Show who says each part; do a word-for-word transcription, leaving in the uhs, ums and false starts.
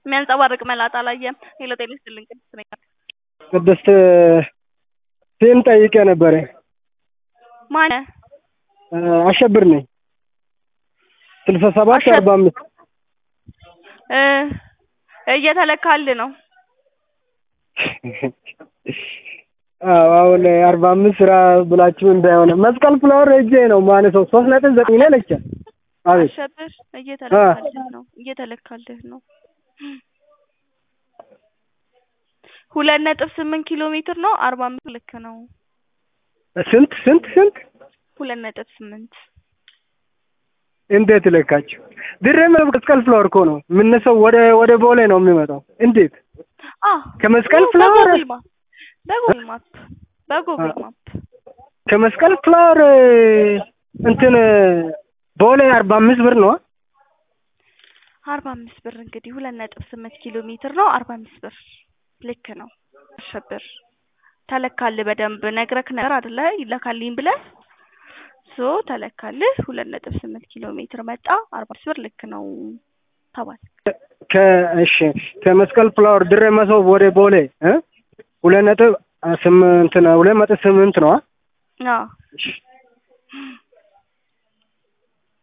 Speaker 1: የሚያንጸባርቅ መላጣ አላየም። ሄሎ ጤና ይስጥልኝ ቅድስት ነኝ።
Speaker 2: ቅድስት ፊልም ጠይቄ ነበረ።
Speaker 1: ማነህ?
Speaker 2: አሸብር ነኝ። ስልሳ ሰባት አርባ አምስት
Speaker 1: እ እየተለካልህ ነው።
Speaker 2: አዎ አሁን አርባ አምስት ስራ ብላችሁ እንዳይሆነ መስቀል ፍላወር ሄጄ ነው ማነው ሶስት ነጥብ ዘጠኝ ነው ለቻ። አቤት
Speaker 1: አሸብር እየተለካልህ ነው እየተለካልህ ነው። ሁለት ነጥብ ስምንት ኪሎ ሜትር ነው። አርባ አምስት ልክ ነው።
Speaker 2: ስንት ስንት ስንት?
Speaker 1: ሁለት ነጥብ ስምንት
Speaker 2: እንዴት ለካችሁ? ድሬም መስቀል ፍላወር እኮ ነው የምነሳው ወደ ወደ ቦሌ ነው የሚመጣው። እንዴት?
Speaker 1: አ
Speaker 2: ከመስቀል ፍላወር
Speaker 1: በጉግል ማፕ በጉግል ማፕ
Speaker 2: ከመስቀል ፍላወር እንትን ቦሌ አርባ አምስት ብር ነው።
Speaker 1: አርባ አምስት ብር እንግዲህ ሁለት ነጥብ ስምንት ኪሎ ሜትር ነው። አርባ አምስት ብር ልክ ነው። አሸብር ተለካልህ በደንብ ነግረክ ነገር አይደለ ይለካልኝ ብለህ ሶ ተለካልህ ሁለት ነጥብ ስምንት ኪሎ ሜትር መጣ። አርባ አምስት ብር ልክ ነው ተባለ።
Speaker 2: ከእሺ ከመስቀል ፍላወር ድሬ መሶብ ወደ ቦሌ እ ሁለት ነጥብ ስምንት ነው ሁለት ነጥብ ስምንት ነው።
Speaker 1: አዎ